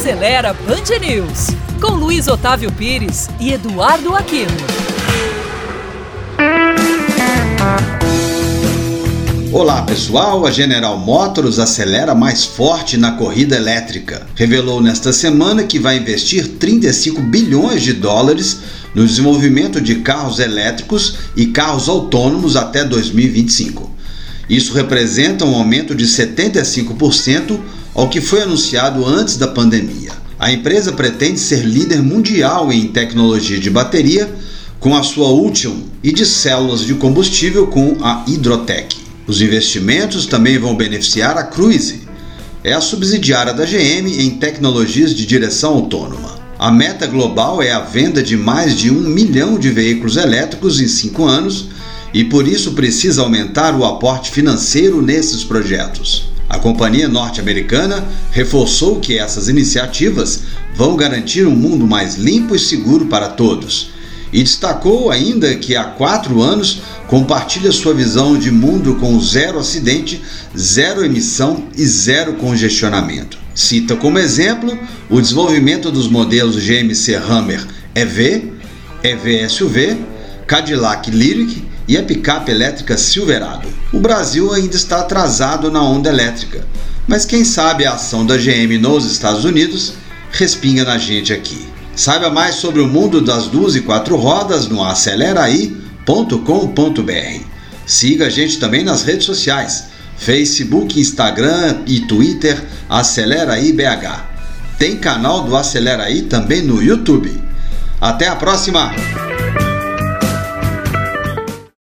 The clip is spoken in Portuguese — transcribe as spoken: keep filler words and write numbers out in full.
Acelera Band News, com Luiz Otávio Pires e Eduardo Aquino. Olá pessoal, a General Motors acelera mais forte na corrida elétrica. Revelou nesta semana que vai investir trinta e cinco bilhões de dólares no desenvolvimento de carros elétricos e carros autônomos até dois mil e vinte e cinco. Isso representa um aumento de setenta e cinco por cento ao que foi anunciado antes da pandemia. A empresa pretende ser líder mundial em tecnologia de bateria com a sua Ultium e de células de combustível com a Hydrotec. Os investimentos também vão beneficiar a Cruise, é a subsidiária da G M em tecnologias de direção autônoma. A meta global é a venda de mais de um milhão de veículos elétricos em cinco anos e por isso precisa aumentar o aporte financeiro nesses projetos. A companhia norte-americana reforçou que essas iniciativas vão garantir um mundo mais limpo e seguro para todos. E destacou ainda que há quatro anos compartilha sua visão de mundo com zero acidente, zero emissão e zero congestionamento. Cita como exemplo o desenvolvimento dos modelos G M C Hummer E V, E V S U V, Cadillac Lyriq e a picape elétrica Silverado. O Brasil ainda está atrasado na onda elétrica, mas quem sabe a ação da G M nos Estados Unidos respinga na gente aqui. Saiba mais sobre o mundo das duas e quatro rodas no acelera aí ponto com ponto b r. Siga a gente também nas redes sociais, Facebook, Instagram e Twitter, Acelera aí B H. Tem canal do Acelera aí também no YouTube. Até a próxima!